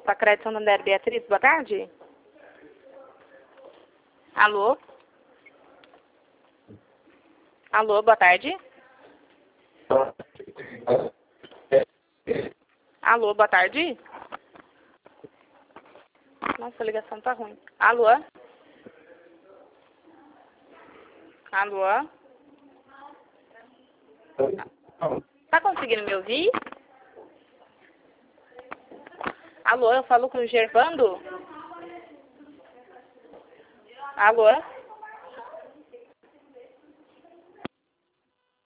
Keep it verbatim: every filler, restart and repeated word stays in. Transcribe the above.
Sacré de Santander, Beatriz, boa tarde. Alô? Alô, boa tarde. Alô, boa tarde. Nossa, a ligação tá ruim. Alô? Alô? Tá conseguindo me ouvir? Alô, eu falo com o Gervando? Alô?